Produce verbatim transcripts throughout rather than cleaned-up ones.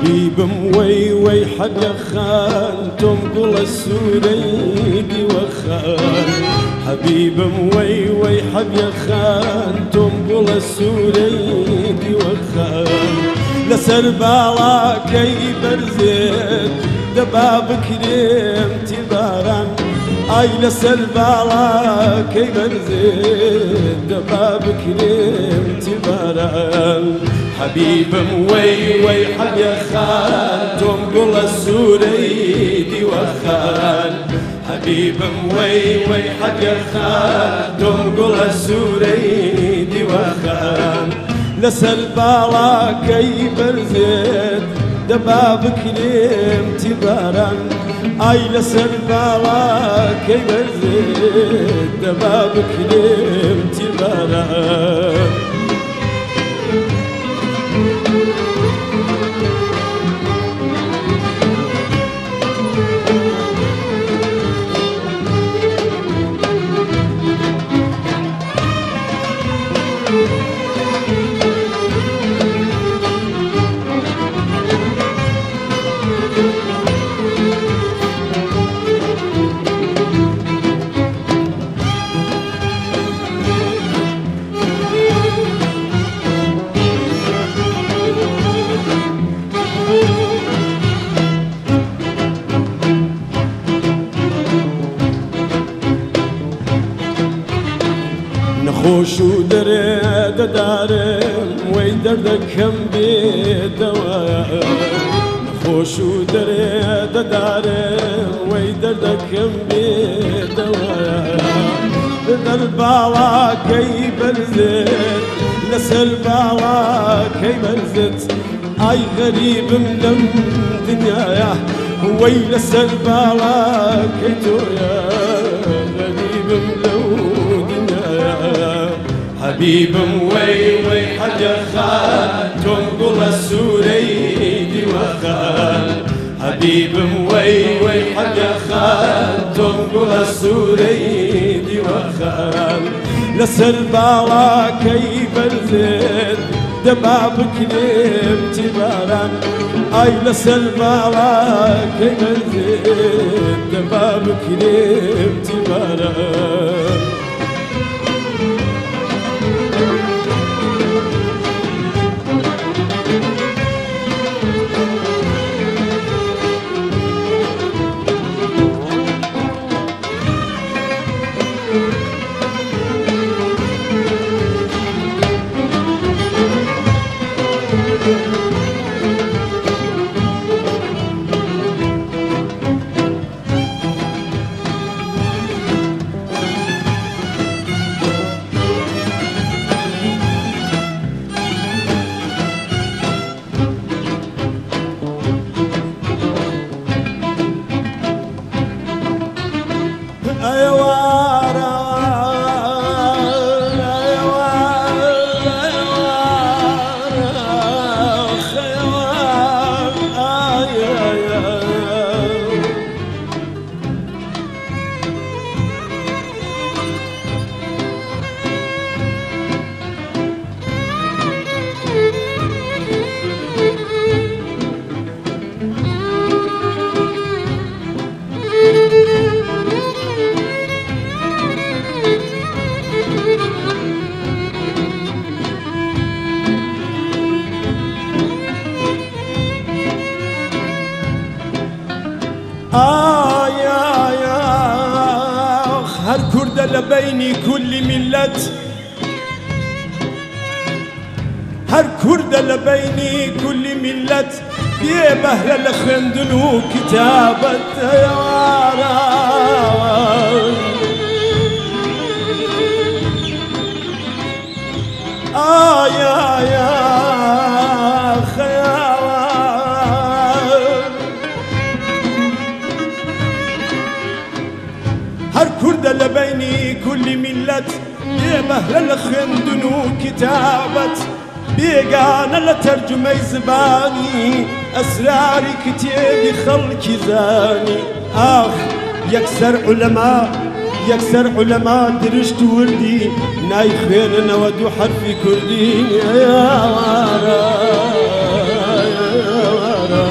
حبيبم وي وي حد خان تنقل السوريدي وخان حبيبم وي وي حد خان تنقل السوريدي وخان لسر بالا كي برزت دباب كريم تباران اي لسر بالا كي برزت دباب كريم تباران حبيبم وي وي حد خان تنقل السوريدي وخان حبيبم وي وي حد خان تنقل السوريدي وخان لسر بالا كي برزت دباب كريم تباران اي لسر بالا كي برزت دباب كريم تباران نخوش ودرد دارم وي دردكم بدواء نخوش ودرد دارم وي دردكم بدواء درد بالا كي برزت لسر بالا كي برزت اي غريب من دنيايا وي لسر بالا كي تويا غريب من حبيبم وي وي حد خان تنقل السوريدي وخان حبيبم وي وي حد خان تنقل السوريدي وخان لسر بالا كي برزت دباب كريم تباران اي لسر بالا كي برزت دباب كريم تباران آه يا يا هر كرد لبيني كل ملت هر كرد لبيني كل ملت بيه بهر لخندلو كتابت يا آه يا يا هر كرد لبيني كل ملت بهر الخندنو كتابت بيقانا لترجمي زباني أسراري كتيبي خلقي زاني آخ يكسر علماء يكسر علماء درشت وردي ناي خير نودو حرفي كردي يا وارا يا وارا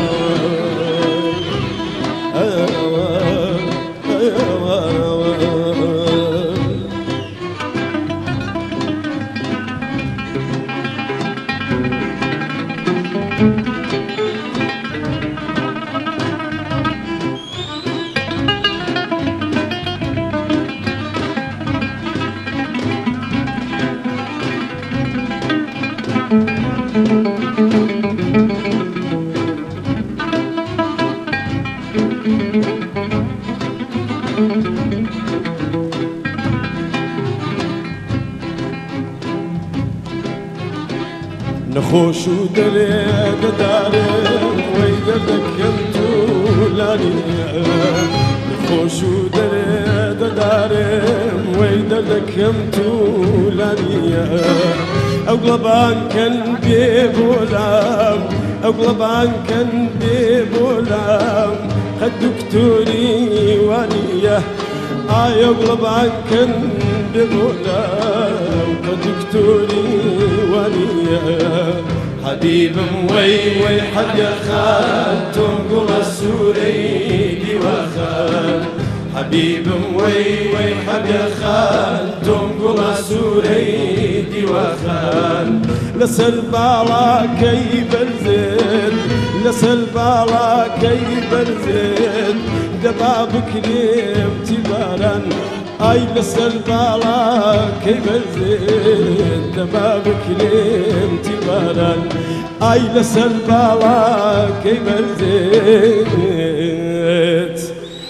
نخوش ودريد دارم ويدك يمتولاني نخوش ودريد دارم ويدك يمتولاني أغلب عن كان بيبولام أغلب عن كان بيبولام قد دكتوري وانية آي أغلب عن كان بيبولام قد دكتوري وانية حبيب وي وي حد يا خال تنقل السوري دي وخال حبيب وي وي حد يا خال تنقل السوري دي وخال لسل بالا كي برزد لسل بالا كي برزد دبابك ليم تبارا اي لسل بالا كي برزد دبابك ليم تبارا اي لسل بالا كي برزد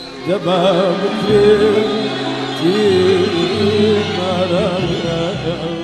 دبابك ليم تبارا